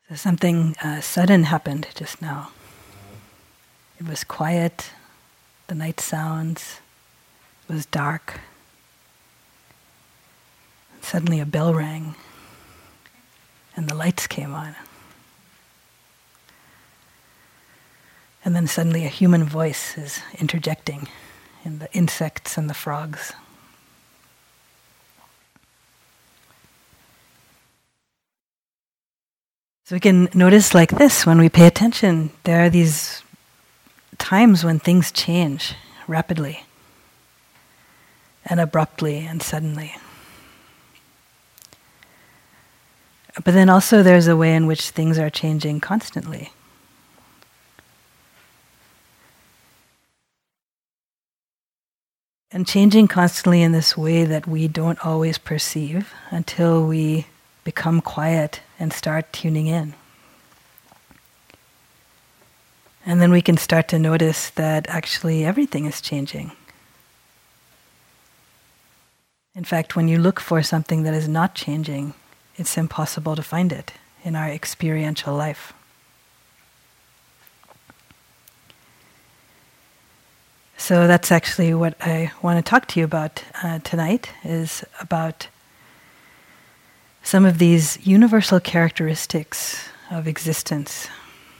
So something sudden happened just now. It was quiet, the night sounds, it was dark. Suddenly a bell rang and the lights came on. And then suddenly a human voice is interjecting in the insects and the frogs. So we can notice like this, when we pay attention, there are these times when things change rapidly and abruptly and suddenly. But then also there's a way in which things are changing constantly. And changing constantly in this way that we don't always perceive until we become quiet and start tuning in. And then we can start to notice that actually everything is changing. In fact, when you look for something that is not changing, it's impossible to find it in our experiential life. So that's actually what I want to talk to you about tonight, is about some of these universal characteristics of existence.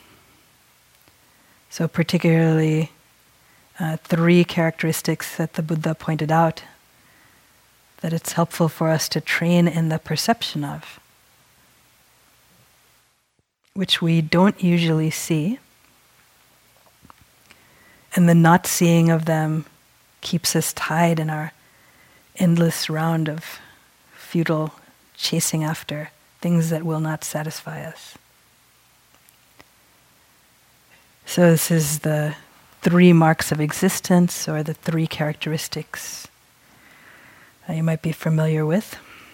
So particularly 3 characteristics that the Buddha pointed out that it's helpful for us to train in the perception of, which we don't usually see, and the not seeing of them keeps us tied in our endless round of futile chasing after things that will not satisfy us. So this is the 3 marks of existence, or the 3 characteristics you might be familiar with.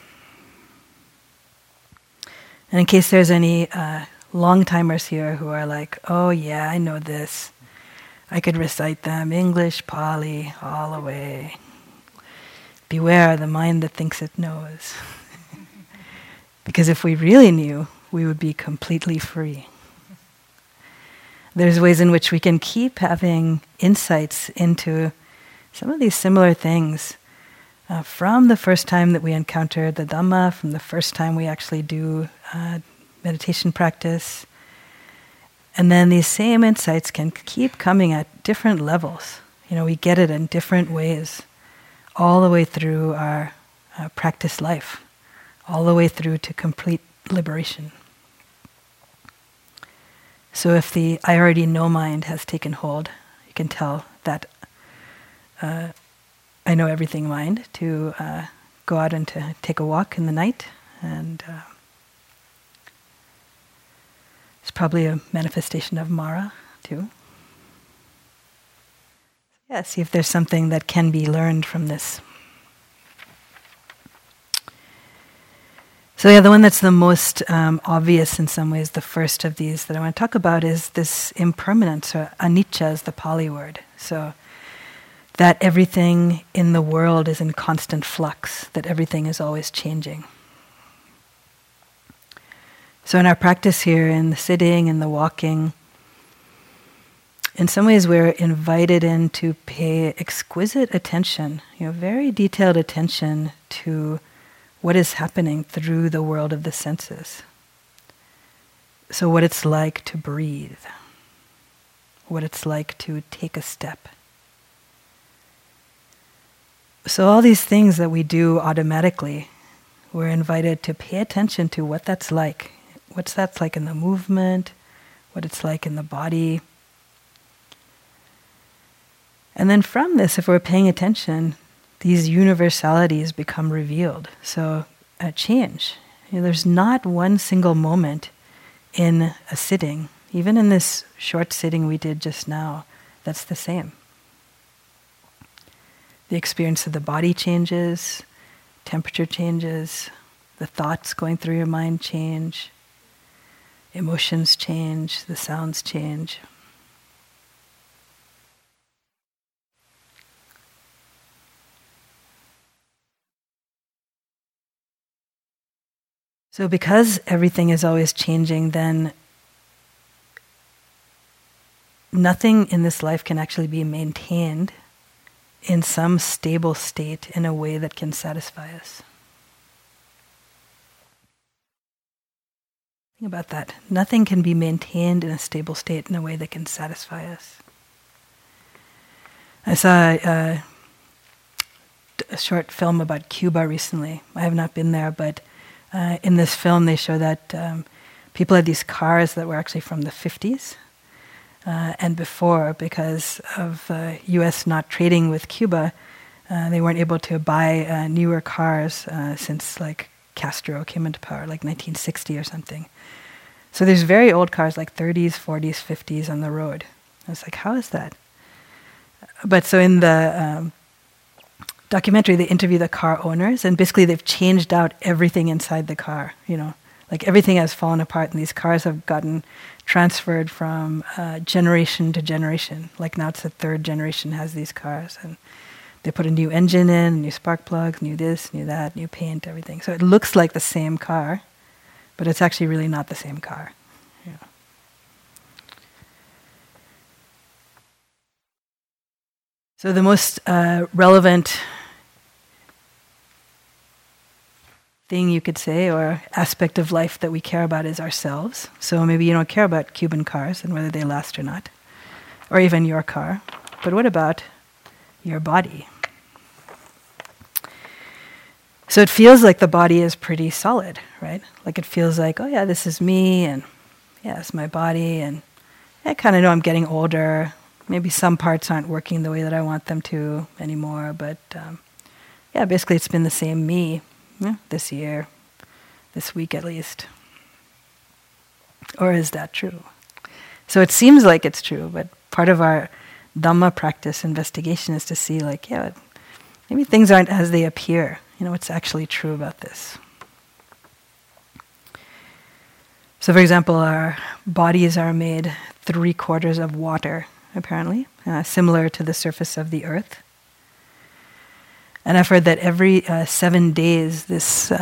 And in case there's any long-timers here who are like, oh yeah, I know this. I could recite them, English, Pali, all the way. Beware the mind that thinks it knows. Because if we really knew, we would be completely free. There's ways in which we can keep having insights into some of these similar things from the first time that we encounter the Dhamma, from the first time we actually do meditation practice. And then these same insights can keep coming at different levels. You know, we get it in different ways, all the way through our practice life, all the way through to complete liberation. So if the I already know mind has taken hold, you can tell that I know everything mind to go out and to take a walk in the night, and it's probably a manifestation of Mara too. Yeah, see if there's something that can be learned from this. So yeah, the one that's the most obvious in some ways, the first of these that I want to talk about, is this impermanence, or anicca is the Pali word. So that everything in the world is in constant flux, that everything is always changing. So in our practice here, in the sitting and the walking, in some ways we're invited in to pay exquisite attention, very detailed attention to what is happening through the world of the senses. So what it's like to breathe, what it's like to take a step. So all these things that we do automatically, we're invited to pay attention to what that's like. What's that like in the movement, what it's like in the body. And then from this, if we're paying attention, these universalities become revealed. So a change. There's not one single moment in a sitting, even in this short sitting we did just now, that's the same. The experience of the body changes, temperature changes, the thoughts going through your mind change, emotions change, the sounds change. So because everything is always changing, then nothing in this life can actually be maintained in some stable state in a way that can satisfy us. Think about that. Nothing can be maintained in a stable state in a way that can satisfy us. I saw a short film about Cuba recently. I have not been there, but in this film they show that people had these cars that were actually from the 50s and before, because of U.S. not trading with Cuba, they weren't able to buy newer cars since like Castro came into power, like 1960 or something. So there's very old cars, like 30s, 40s, 50s on the road. I was like, how is that? But so in the documentary, they interview the car owners, and basically they've changed out everything inside the car, you know. Like everything has fallen apart, and these cars have gotten transferred from generation to generation. Like now it's the third generation has these cars, and they put a new engine in, new spark plugs, new this, new that, new paint, everything. So it looks like the same car, but it's actually really not the same car. Yeah. So the most relevant thing you could say, or aspect of life that we care about, is ourselves. So maybe you don't care about Cuban cars and whether they last or not, or even your car. But what about your body? So it feels like the body is pretty solid, right? Like it feels like, oh yeah, this is me, and yeah, it's my body, and I kind of know I'm getting older. Maybe some parts aren't working the way that I want them to anymore, but yeah, basically it's been the same me this year, this week at least. Or is that true? So it seems like it's true, but part of our Dhamma practice investigation is to see, like, yeah, maybe things aren't as they appear. You know, what's actually true about this? So for example, our bodies are made 3/4 of water, apparently, similar to the surface of the earth. And I've heard that every 7 days, this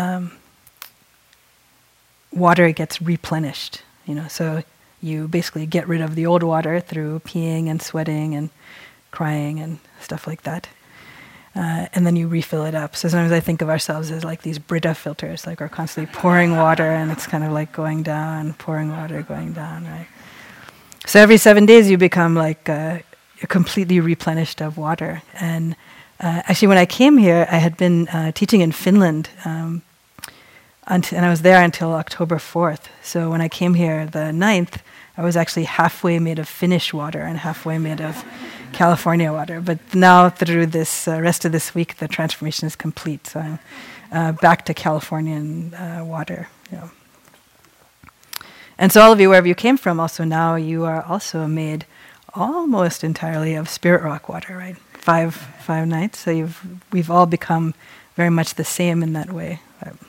water gets replenished. You know, so you basically get rid of the old water through peeing and sweating and crying and stuff like that, and then you refill it up. So sometimes I think of ourselves as like these Brita filters, like we're constantly pouring water, and it's kind of like going down, pouring water, going down, right? So every 7 days, you become like you're completely replenished of water. And actually, when I came here, I had been teaching in Finland, and I was there until October 4th. So when I came here the 9th, I was actually halfway made of Finnish water and halfway made of California water. But now, through this rest of this week, the transformation is complete. So I'm back to Californian water. You know. And so all of you, wherever you came from, also now you are also made almost entirely of spirit rock water, right? Five nights. So we've all become very much the same in that way.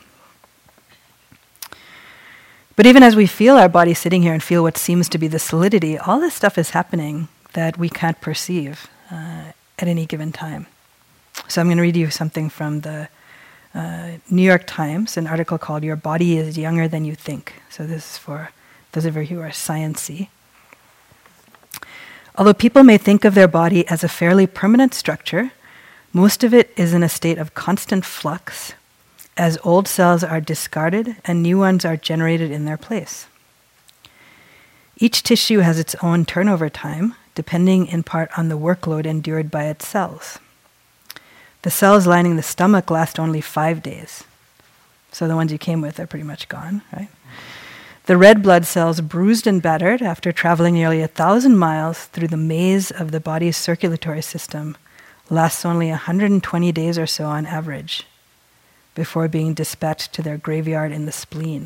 But even as we feel our body sitting here and feel what seems to be the solidity, all this stuff is happening that we can't perceive at any given time. So I'm going to read you something from the New York Times, an article called "Your Body is Younger Than You Think." So this is for those of you who are science-y. Although people may think of their body as a fairly permanent structure, most of it is in a state of constant flux, as old cells are discarded and new ones are generated in their place. Each tissue has its own turnover time, depending in part on the workload endured by its cells. The cells lining the stomach last only 5 days. So the ones you came with are pretty much gone, right? The red blood cells, bruised and battered after traveling nearly 1,000 miles through the maze of the body's circulatory system, lasts only 120 days or so on average, before being dispatched to their graveyard in the spleen.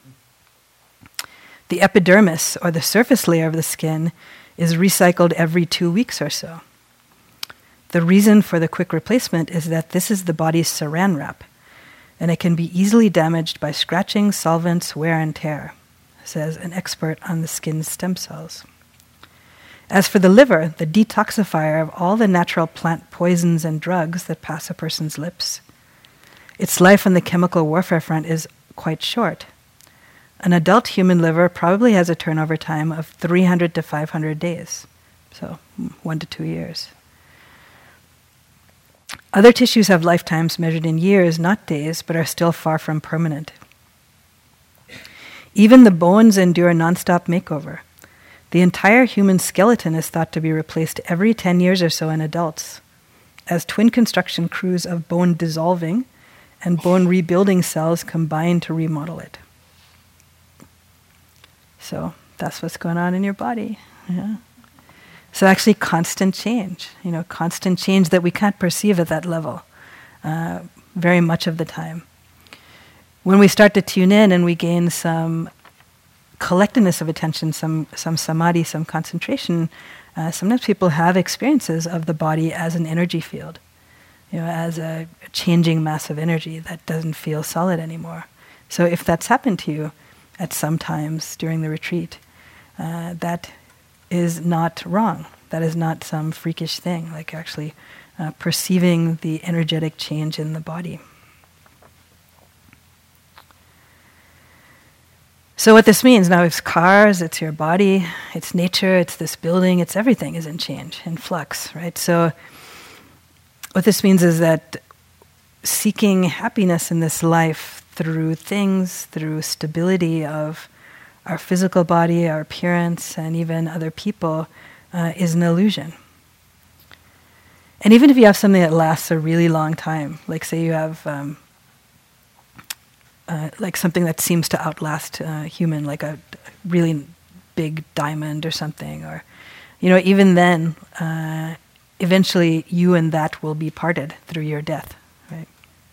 The epidermis, or the surface layer of the skin, is recycled every 2 weeks or so. The reason for the quick replacement is that this is the body's saran wrap, and it can be easily damaged by scratching, solvents, wear and tear, says an expert on the skin's stem cells. As for the liver, the detoxifier of all the natural plant poisons and drugs that pass a person's lips, its life on the chemical warfare front is quite short. An adult human liver probably has a turnover time of 300 to 500 days, so 1 to 2 years. Other tissues have lifetimes measured in years, not days, but are still far from permanent. Even the bones endure non-stop makeover. The entire human skeleton is thought to be replaced every 10 years or so in adults, as twin construction crews of bone dissolving and bone rebuilding cells combine to remodel it. So that's what's going on in your body. Yeah. So actually constant change, constant change that we can't perceive at that level very much of the time. When we start to tune in and we gain some collectedness of attention, some samadhi, some concentration, sometimes people have experiences of the body as an energy field, as a changing mass of energy that doesn't feel solid anymore. So if that's happened to you at some times during the retreat, that is not wrong. That is not some freakish thing, like actually perceiving the energetic change in the body. So what this means now, it's cars, it's your body, it's nature, it's this building, it's everything is in change, in flux, right? So what this means is that seeking happiness in this life through things, through stability of our physical body, our appearance, and even other people, is an illusion. And even if you have something that lasts a really long time, like say you have like something that seems to outlast human, like a really big diamond or something, or even then, eventually you and that will be parted through your death, right?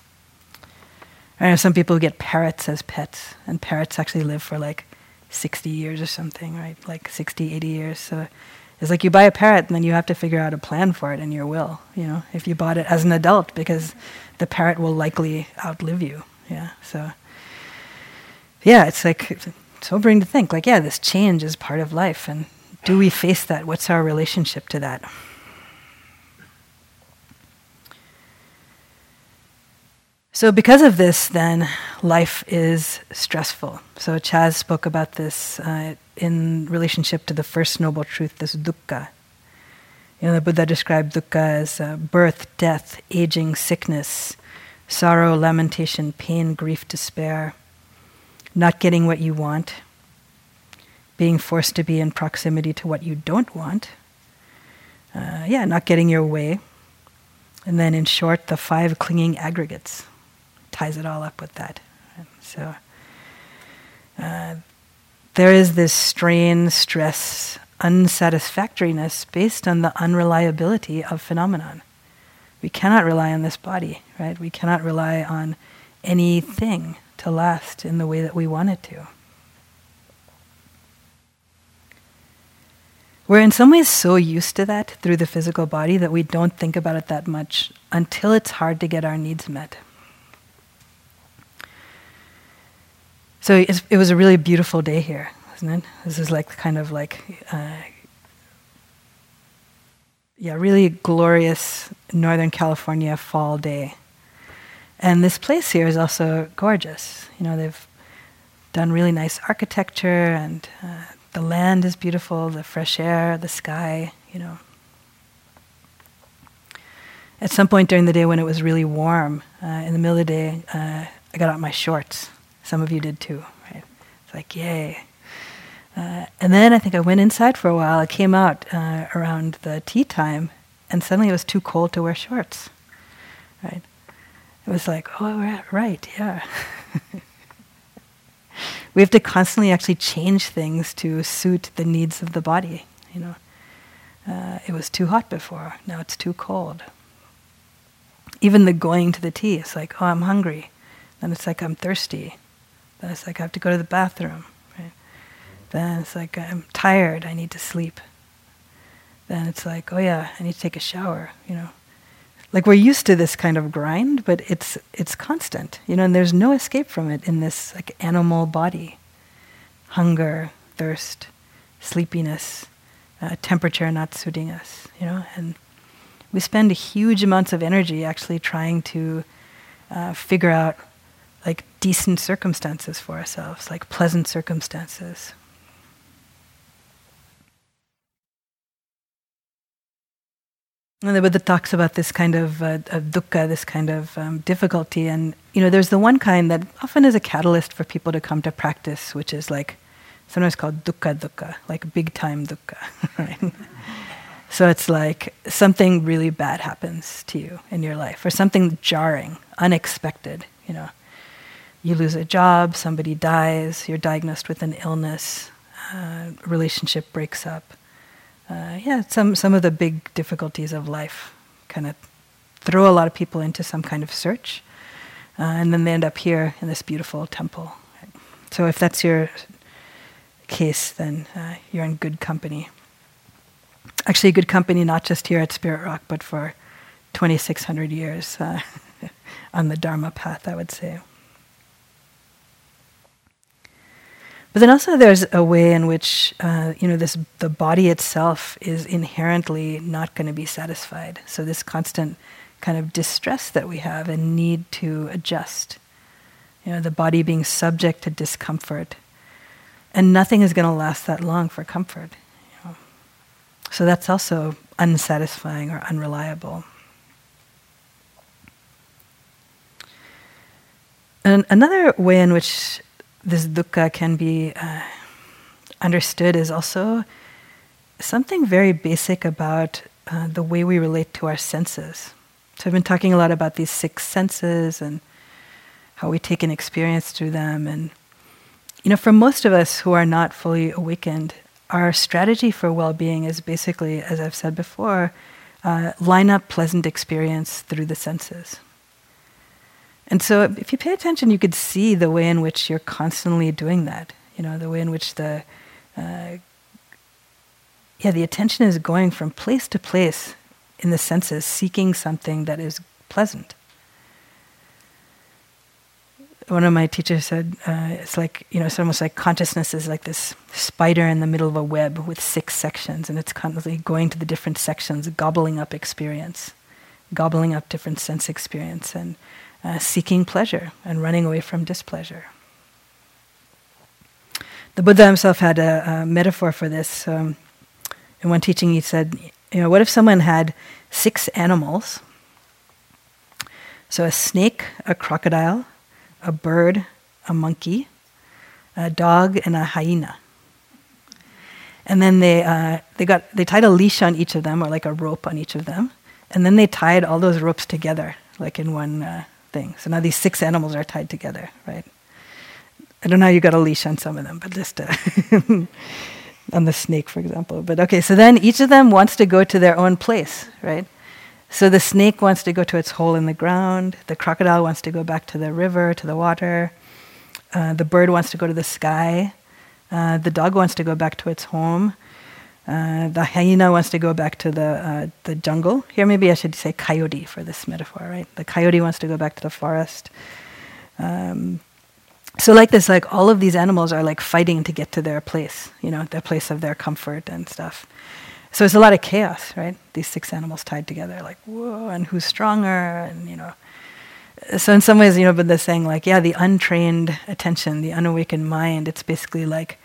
I know some people get parrots as pets, and parrots actually live for like 60 years or something, right? Like 60, 80 years. So it's like you buy a parrot and then you have to figure out a plan for it in your will, if you bought it as an adult, because the parrot will likely outlive you. Yeah. So yeah, it's like sobering to think, like, yeah, this change is part of life, and do we face that? What's our relationship to that? So because of this, then, life is stressful. So Chaz spoke about this in relationship to the first noble truth, this dukkha. The Buddha described dukkha as birth, death, aging, sickness, sorrow, lamentation, pain, grief, despair, not getting what you want, being forced to be in proximity to what you don't want, not getting your way, and then in short, the 5 clinging aggregates. Ties it all up with that. So there is this strain, stress, unsatisfactoriness based on the unreliability of phenomenon. We cannot rely on this body, right? We cannot rely on anything to last in the way that we want it to. We're in some ways so used to that through the physical body that we don't think about it that much until it's hard to get our needs met. So it was a really beautiful day here, wasn't it? This is like kind of like, really glorious Northern California fall day. And this place here is also gorgeous. They've done really nice architecture, and the land is beautiful, the fresh air, the sky, At some point during the day when it was really warm, in the middle of the day, I got out my shorts. Some of you did too, right? It's like, yay. And then I think I went inside for a while. I came out around the tea time, and suddenly it was too cold to wear shorts, right? It was like, oh, right, yeah. We have to constantly actually change things to suit the needs of the body, It was too hot before, now it's too cold. Even the going to the tea, it's like, oh, I'm hungry. Then it's like, I'm thirsty. Then it's like, I have to go to the bathroom, right? Then it's like, I'm tired, I need to sleep. Then it's like, oh yeah, I need to take a shower, Like we're used to this kind of grind, but it's constant, and there's no escape from it in this like animal body. Hunger, thirst, sleepiness, temperature not suiting us, and we spend huge amounts of energy actually trying to figure out like decent circumstances for ourselves, like pleasant circumstances. And the Buddha talks about this kind of dukkha, this kind of difficulty. And, there's the one kind that often is a catalyst for people to come to practice, which is like sometimes called dukkha, like big time dukkha, right? So it's like something really bad happens to you in your life, or something jarring, unexpected, You lose a job, somebody dies, you're diagnosed with an illness, relationship breaks up. Some of the big difficulties of life kind of throw a lot of people into some kind of search, and then they end up here in this beautiful temple. So if that's your case, then you're in good company. Actually, good company not just here at Spirit Rock, but for 2,600 years on the Dharma path, I would say. But then also there's a way in which, the body itself is inherently not going to be satisfied. So this constant kind of distress that we have and need to adjust. The body being subject to discomfort. And nothing is going to last that long for comfort. So that's also unsatisfying or unreliable. And another way in which this dukkha can be understood is also something very basic about the way we relate to our senses. So I've been talking a lot about these 6 senses and how we take an experience through them. And, for most of us who are not fully awakened, our strategy for well-being is basically, as I've said before, line up pleasant experience through the senses. And so if you pay attention, you could see the way in which you're constantly doing that. The way in which the attention is going from place to place in the senses, seeking something that is pleasant. One of my teachers said, it's like, it's almost like consciousness is like this spider in the middle of a web with 6 sections, and it's constantly going to the different sections, gobbling up experience, gobbling up different sense experience, and seeking pleasure and running away from displeasure. The Buddha himself had a metaphor for this. In one teaching he said, what if someone had 6 animals? So a snake, a crocodile, a bird, a monkey, a dog, and a hyena. And then they tied a leash on each of them, or like a rope on each of them, and then they tied all those ropes together, like in one thing. So now these 6 animals are tied together, right? I don't know how you got a leash on some of them, but just on the snake, for example. But okay, so then each of them wants to go to their own place, right? So the snake wants to go to its hole in the ground. The crocodile wants to go back to the river, to the water. The bird wants to go to the sky. The dog wants to go back to its home. The hyena wants to go back to the jungle. Here maybe I should say coyote for this metaphor, right? The coyote wants to go back to the forest. So like this, like all of these animals are like fighting to get to their place, their place of their comfort and stuff. So it's a lot of chaos, right? These 6 animals tied together, like, whoa, and who's stronger, and, So in some ways, but they're saying like, the untrained attention, the unawakened mind, it's basically like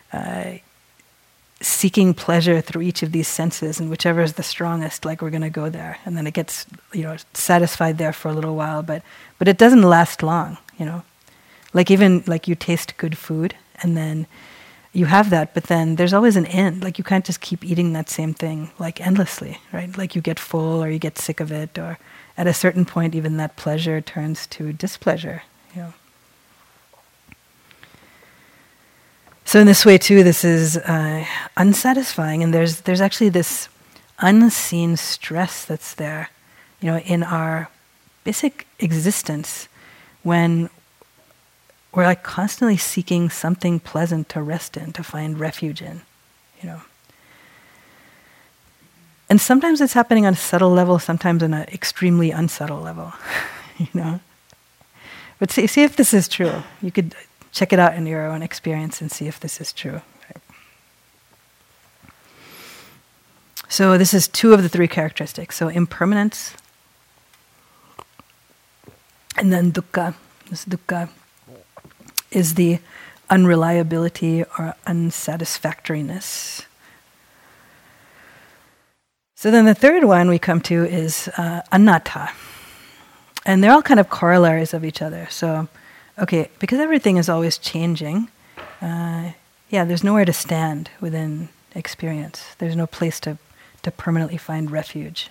seeking pleasure through each of these senses, and whichever is the strongest, like we're going to go there. And then it gets, satisfied there for a little while, but it doesn't last long, Like even like you taste good food, and then you have that, but then there's always an end. Like you can't just keep eating that same thing like endlessly, right? Like you get full or you get sick of it, or at a certain point even that pleasure turns to displeasure, So in this way too, this is unsatisfying, and there's actually this unseen stress that's there, in our basic existence when we're like constantly seeking something pleasant to rest in, to find refuge in, And sometimes it's happening on a subtle level, sometimes on an extremely unsubtle level, But see if this is true. You could check it out in your own experience and see if this is true. Right? So this is 2 of the 3 characteristics. So impermanence, and then dukkha, This dukkha is the unreliability or unsatisfactoriness. So then the third one we come to is anatta. And they're all kind of corollaries of each other. So, okay, because everything is always changing, there's nowhere to stand within experience. There's no place to permanently find refuge.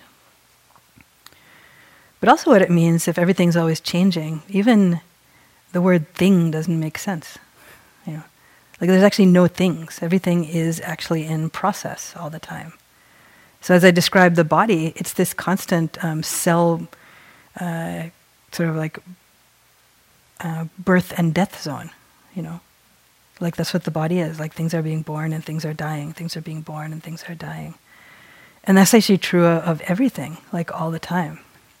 But also what it means, if everything's always changing, even the word thing doesn't make sense. Like there's actually no things. Everything is actually in process all the time. So as I described the body, it's this constant cell sort of like birth and death zone, Like that's what the body is. Like things are being born and things are dying. Things are being born and things are dying. And that's actually true of everything, like all the time.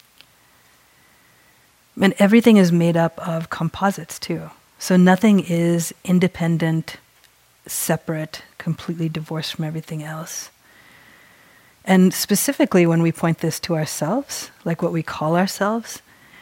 And everything is made up of composites too. So nothing is independent, separate, completely divorced from everything else. And specifically when we point this to ourselves, like what we call ourselves,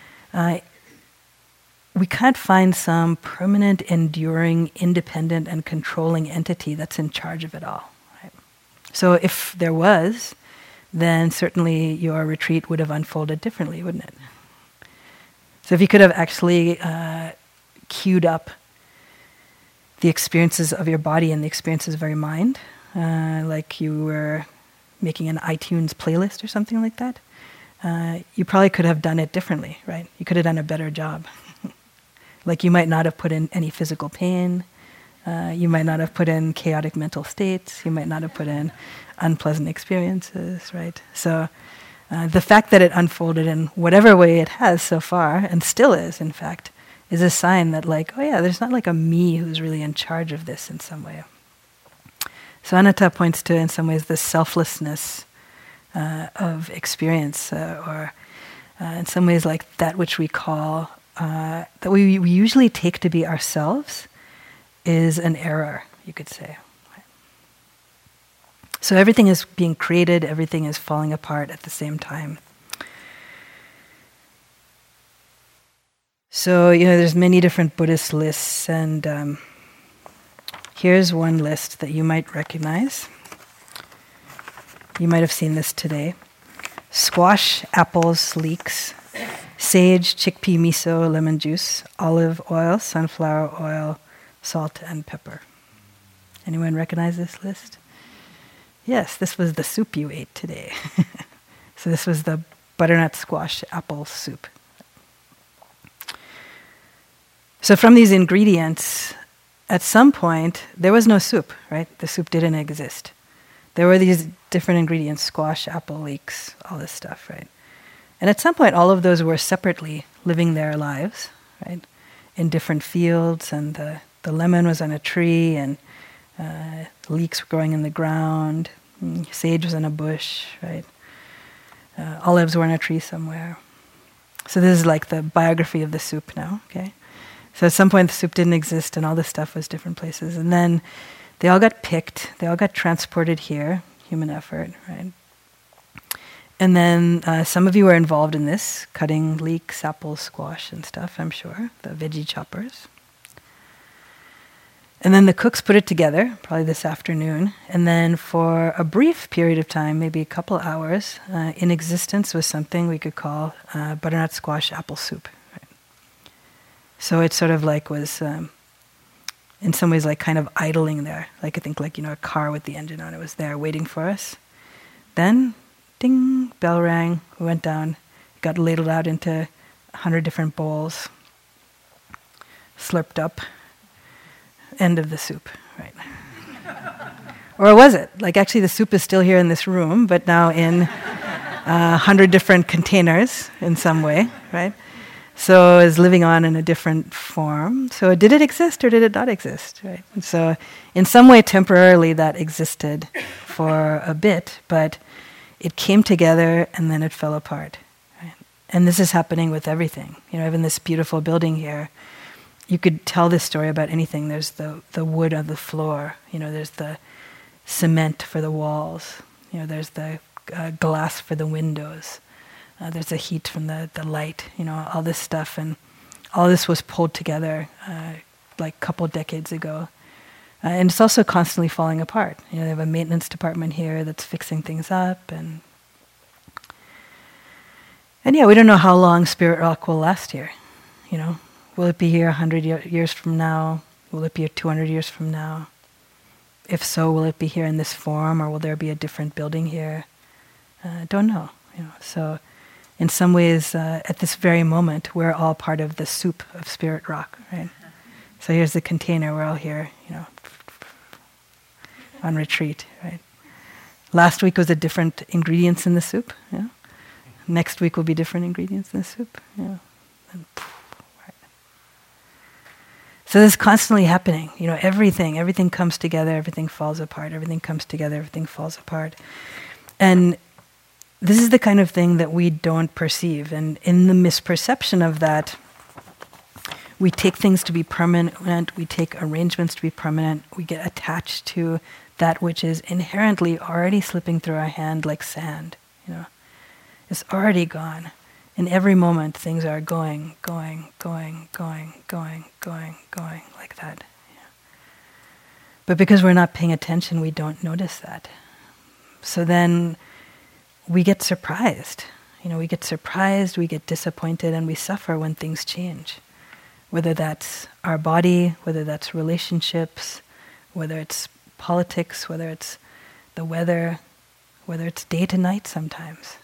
we can't find some permanent, enduring, independent, and controlling entity that's in charge of it all. Right? So if there was, then certainly your retreat would have unfolded differently, wouldn't it? So if you could have actually queued up the experiences of your body and the experiences of your mind, like you were making an iTunes playlist or something like that, you probably could have done it differently, right? You could have done a better job. Like you might not have put in any physical pain, you might not have put in chaotic mental states, you might not have put in unpleasant experiences, right? So the fact that it unfolded in whatever way it has so far, and still is, in fact, is a sign that like, oh yeah, there's not like a me who's really in charge of this in some way. So anatta points to, in some ways, the selflessness of experience, or in some ways like that which we call, that we usually take to be ourselves is an error, you could say. So everything is being created, everything is falling apart at the same time. So, there's many different Buddhist lists, and here's one list that you might recognize. You might have seen this today. Squash, apples, leeks, sage, chickpea miso, lemon juice, olive oil, sunflower oil, salt, and pepper. Anyone recognize this list? Yes, this was the soup you ate today. So this was the butternut squash apple soup. So from these ingredients, at some point, there was no soup, right? The soup didn't exist. There were these different ingredients, squash, apple, leeks, all this stuff, right? And at some point, all of those were separately living their lives, right? In different fields, and the lemon was on a tree, and leeks were growing in the ground, sage was in a bush, right? Olives were in a tree somewhere. So this is like the biography of the soup now, okay? So at some point the soup didn't exist and all this stuff was different places. And then they all got picked, they all got transported here, human effort, right? And then some of you were involved in this, cutting leeks, apples, squash and stuff, I'm sure, the veggie choppers. And then the cooks put it together, probably this afternoon, and then for a brief period of time, maybe a couple hours, in existence was something we could call butternut squash apple soup. Right? So it sort of like was, in some ways, like kind of idling there. Like I think like, a car with the engine on it was there waiting for us. Then, ding, bell rang, we went down, got ladled out into 100 different bowls, slurped up, end of the soup, right? Or was it? Like actually the soup is still here in this room, but now in 100 different containers in some way, right? So it's living on in a different form. So did it exist or did it not exist, right? And so in some way temporarily that existed for a bit, but it came together and then it fell apart. Right? And this is happening with everything. Even this beautiful building here, you could tell this story about anything. There's the wood on the floor. There's the cement for the walls. There's the glass for the windows. There's the heat from the light. All this stuff. And all this was pulled together like a couple decades ago. And it's also constantly falling apart. They have a maintenance department here that's fixing things up, and yeah, we don't know how long Spirit Rock will last here. Will it be here 100 years from now? Will it be here 200 years from now? If so, will it be here in this form, or will there be a different building here? Don't know. So, in some ways, at this very moment, we're all part of the soup of Spirit Rock, right? So here's the container. We're all here, on retreat, right? Last week was a different ingredients in the soup. Next week will be different ingredients in the soup. And right. So this is constantly happening. Everything comes together, everything falls apart. Everything comes together, everything falls apart. And this is the kind of thing that we don't perceive. And in the misperception of that, we take things to be permanent, we take arrangements to be permanent, we get attached to that which is inherently already slipping through our hand like sand. It's already gone. In every moment, things are going like that. But because we're not paying attention, we don't notice that. So then we get surprised. We get surprised, we get disappointed, and we suffer when things change. Whether that's our body, whether that's relationships, whether it's politics, whether it's the weather, whether it's day to night sometimes.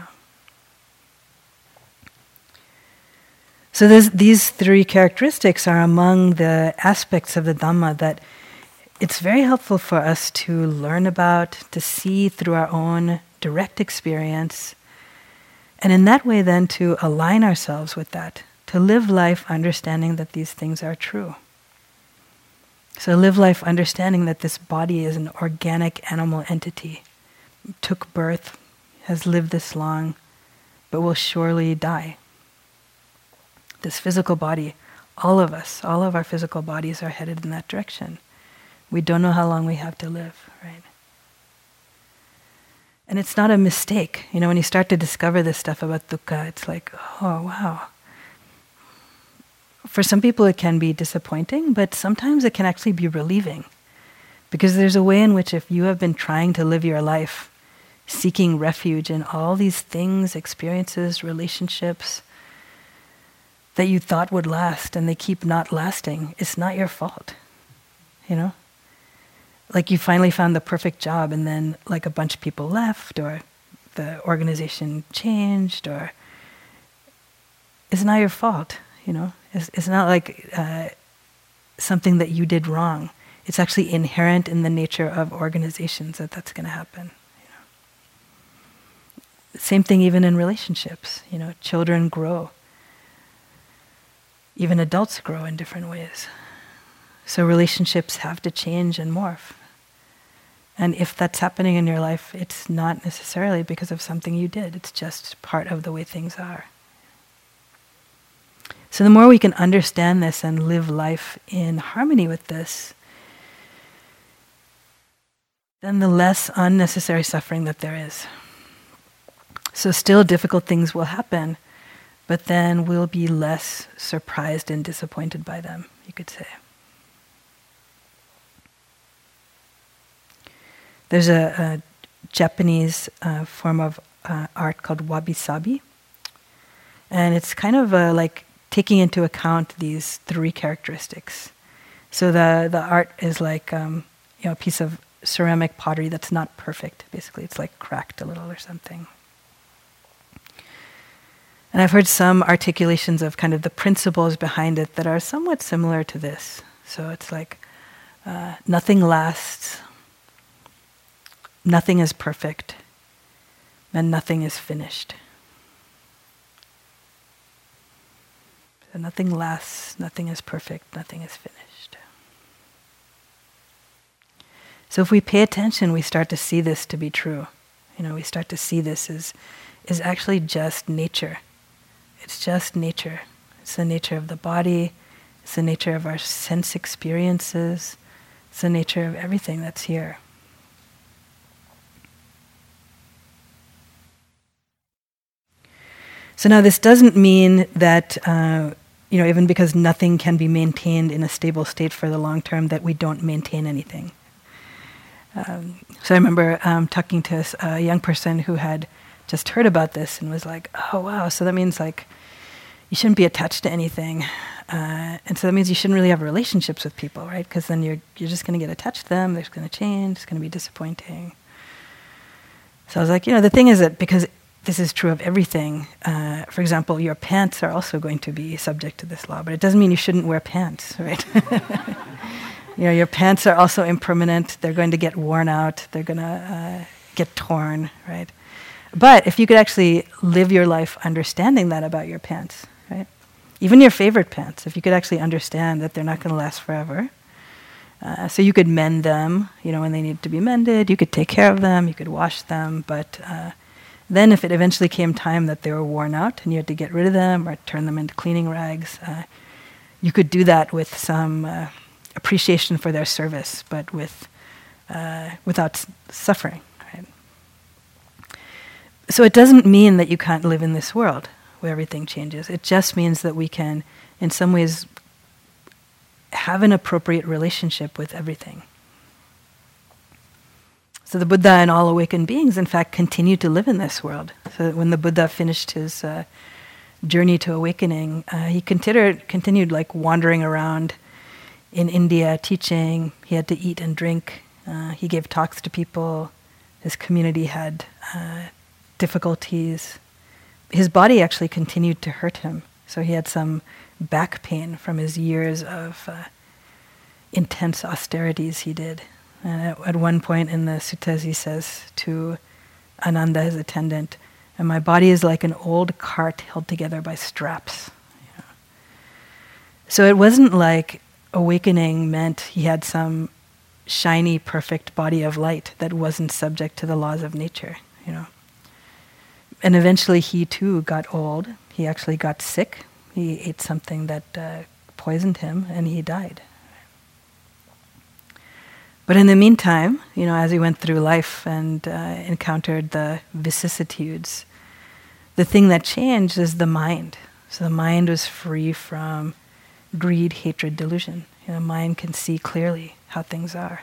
So these three characteristics are among the aspects of the Dhamma that it's very helpful for us to learn about, to see through our own direct experience, and in that way then to align ourselves with that, to live life understanding that these things are true. So live life understanding that this body is an organic animal entity, took birth, has lived this long, but will surely die. This physical body, all of us, all of our physical bodies are headed in that direction. We don't know how long we have to live, right? And it's not a mistake. When you start to discover this stuff about dukkha, it's like, oh, wow. For some people it can be disappointing, but sometimes it can actually be relieving. Because there's a way in which if you have been trying to live your life, seeking refuge in all these things, experiences, relationships, that you thought would last and they keep not lasting, it's not your fault. Like you finally found the perfect job and then like a bunch of people left or the organization changed, or it's not your fault, It's not like something that you did wrong. It's actually inherent in the nature of organizations that that's going to happen. Same thing even in relationships. Children grow. Even adults grow in different ways. So relationships have to change and morph. And if that's happening in your life, it's not necessarily because of something you did. It's just part of the way things are. So the more we can understand this and live life in harmony with this, then the less unnecessary suffering that there is. So still difficult things will happen, but then we'll be less surprised and disappointed by them, you could say. There's a Japanese form of art called wabi-sabi. And it's kind of like taking into account these three characteristics. So the art is like a piece of ceramic pottery that's not perfect, basically. It's like cracked a little or something. And I've heard some articulations of kind of the principles behind it that are somewhat similar to this. So it's like nothing lasts, nothing is perfect, and nothing is finished. So nothing lasts, nothing is perfect, nothing is finished. So if we pay attention, we start to see this to be true. We start to see this as actually just nature. It's just nature. It's the nature of the body. It's the nature of our sense experiences. It's the nature of everything that's here. So now this doesn't mean that even because nothing can be maintained in a stable state for the long term, that we don't maintain anything. So I remember talking to a young person who had just heard about this and was like, oh wow, so that means like you shouldn't be attached to anything. And so that means you shouldn't really have relationships with people, right? Because then you're just going to get attached to them, they're going to change, it's going to be disappointing. So I was like, the thing is that because this is true of everything, for example, your pants are also going to be subject to this law, but it doesn't mean you shouldn't wear pants, right? Your pants are also impermanent, they're going to get worn out, they're going to get torn, right? But if you could actually live your life understanding that about your pants, right? Even your favorite pants, if you could actually understand that they're not going to last forever, so you could mend them, when they need to be mended, you could take care of them, you could wash them, but then if it eventually came time that they were worn out and you had to get rid of them or turn them into cleaning rags, you could do that with some appreciation for their service, but without suffering. Right? So it doesn't mean that you can't live in this world where everything changes. It just means that we can, in some ways, have an appropriate relationship with everything. So the Buddha and all awakened beings, in fact, continue to live in this world. So that when the Buddha finished his journey to awakening, he continued like wandering around in India teaching. He had to eat and drink. He gave talks to people. His community had difficulties. His body actually continued to hurt him. So he had some back pain from his years of intense austerities he did. And at one point in the suttas he says to Ananda, his attendant, and my body is like an old cart held together by straps. So it wasn't like awakening meant he had some shiny, perfect body of light that wasn't subject to the laws of nature, And eventually he too got old. He actually got sick. He ate something that poisoned him, and he died. But in the meantime, as he went through life and encountered the vicissitudes, the thing that changed is the mind. So the mind was free from greed, hatred, delusion. Mind can see clearly how things are.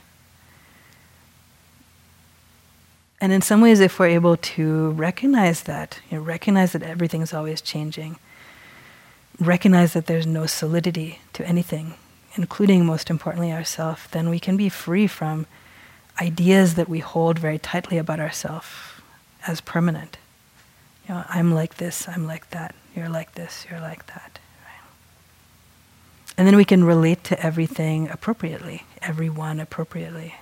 And in some ways, if we're able to recognize that everything's always changing, recognize that there's no solidity to anything, including, most importantly, ourselves, then we can be free from ideas that we hold very tightly about ourselves as permanent. I'm like this, I'm like that, you're like this, you're like that. Right? And then we can relate to everything appropriately, everyone appropriately.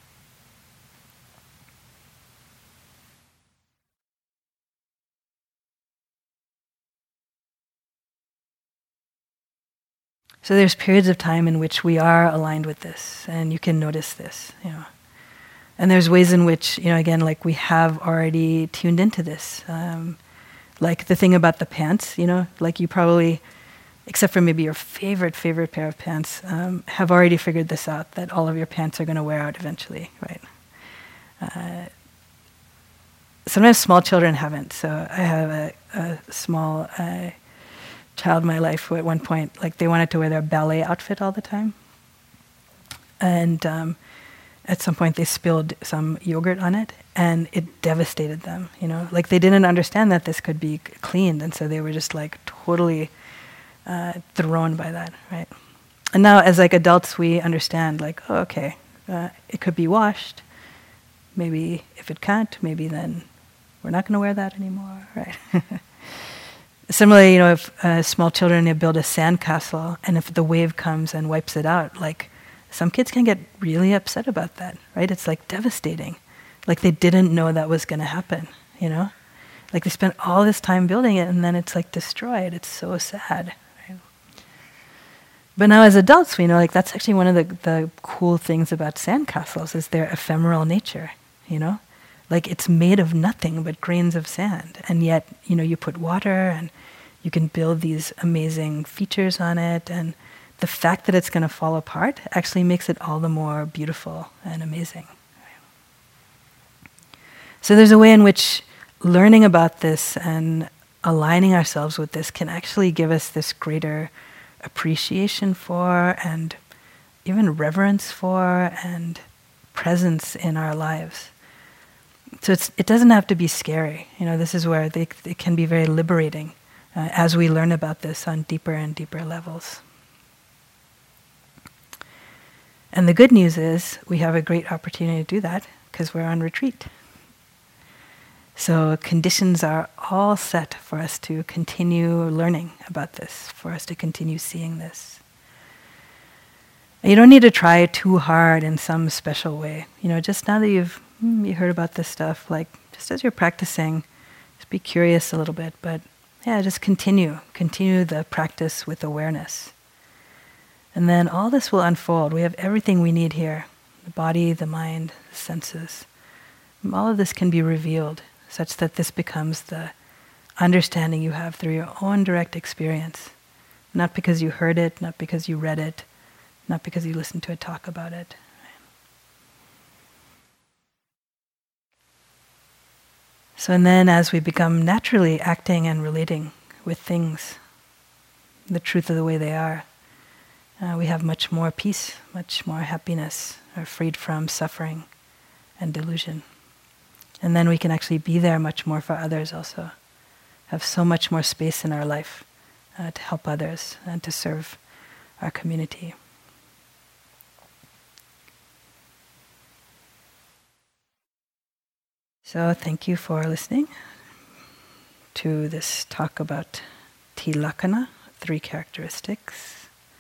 So there's periods of time in which we are aligned with this, and you can notice this, And there's ways in which, again, like we have already tuned into this. Like the thing about the pants, like you probably, except for maybe your favorite pair of pants, have already figured this out, that all of your pants are going to wear out eventually, right? Sometimes small children haven't. So I have a small child in my life who at one point, like they wanted to wear their ballet outfit all the time. And at some point they spilled some yogurt on it and it devastated them, Like they didn't understand that this could be cleaned, and so they were just like totally thrown by that, right? And now as like adults we understand like, oh, okay, it could be washed. Maybe if it can't, maybe then we're not going to wear that anymore, right? Similarly, if small children, they build a sandcastle, and if the wave comes and wipes it out, like some kids can get really upset about that, right? It's like devastating. Like they didn't know that was going to happen, Like they spent all this time building it, and then it's like destroyed. It's so sad. Right? But now as adults, we know like that's actually one of the cool things about sandcastles is their ephemeral nature, Like it's made of nothing but grains of sand, and yet you put water and you can build these amazing features on it, and the fact that it's going to fall apart actually makes it all the more beautiful and amazing. So there's a way in which learning about this and aligning ourselves with this can actually give us this greater appreciation for, and even reverence for, and presence in our lives. So it doesn't have to be scary. This is where it can be very liberating as we learn about this on deeper and deeper levels. And the good news is we have a great opportunity to do that because we're on retreat. So conditions are all set for us to continue learning about this, for us to continue seeing this. You don't need to try too hard in some special way. Just now that you heard about this stuff, just as you're practicing, just be curious a little bit, but just continue the practice with awareness. And then all this will unfold. We have everything we need here, the body, the mind, the senses. All of this can be revealed such that this becomes the understanding you have through your own direct experience. Not because you heard it, not because you read it, not because you listened to a talk about it. So and then as we become naturally acting and relating with things, the truth of the way they are, we have much more peace, much more happiness, are freed from suffering and delusion. And then we can actually be there much more for others also. Have so much more space in our life to help others and to serve our community. So thank you for listening to this talk about Tilakkhana, 3 characteristics.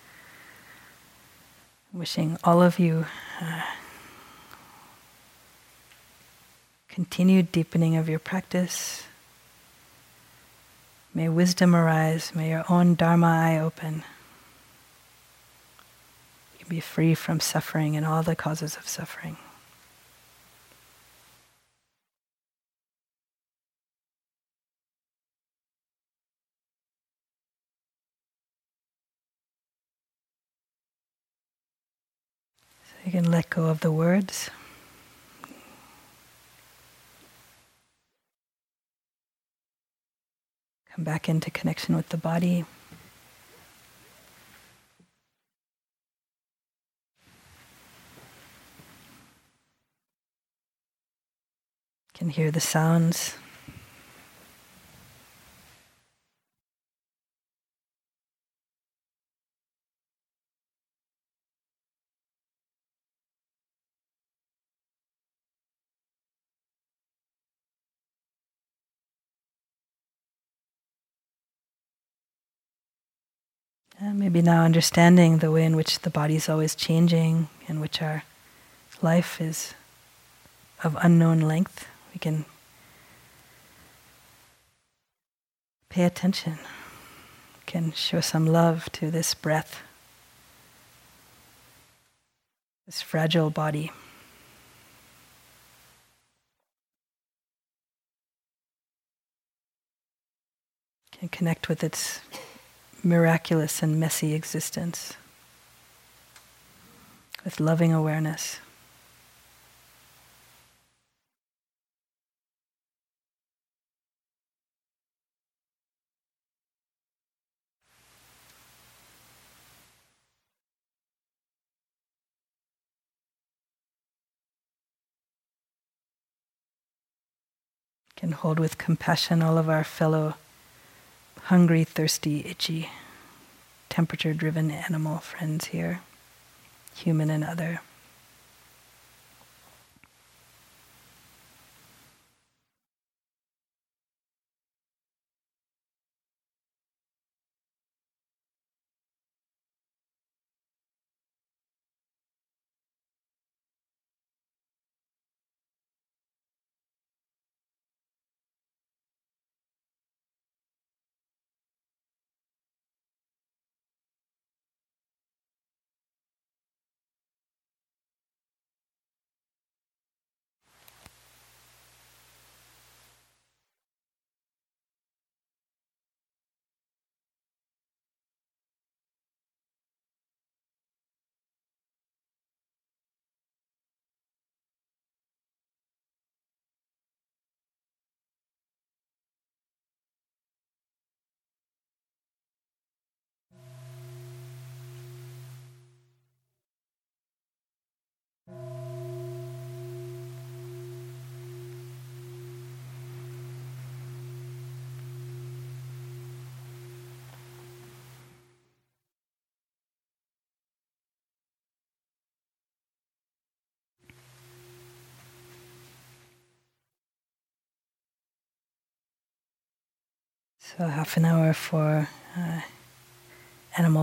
Wishing all of you continued deepening of your practice. May wisdom arise, may your own Dharma eye open. You can be free from suffering and all the causes of suffering. You can let go of the words. Come back into connection with the body. You can hear the sounds. And maybe now understanding the way in which the body is always changing, in which our life is of unknown length, we can pay attention, can show some love to this breath, this fragile body. Can connect with its miraculous and messy existence with loving awareness. Can hold with compassion all of our fellow hungry, thirsty, itchy, temperature-driven animal friends here, human and other. So half an hour for animal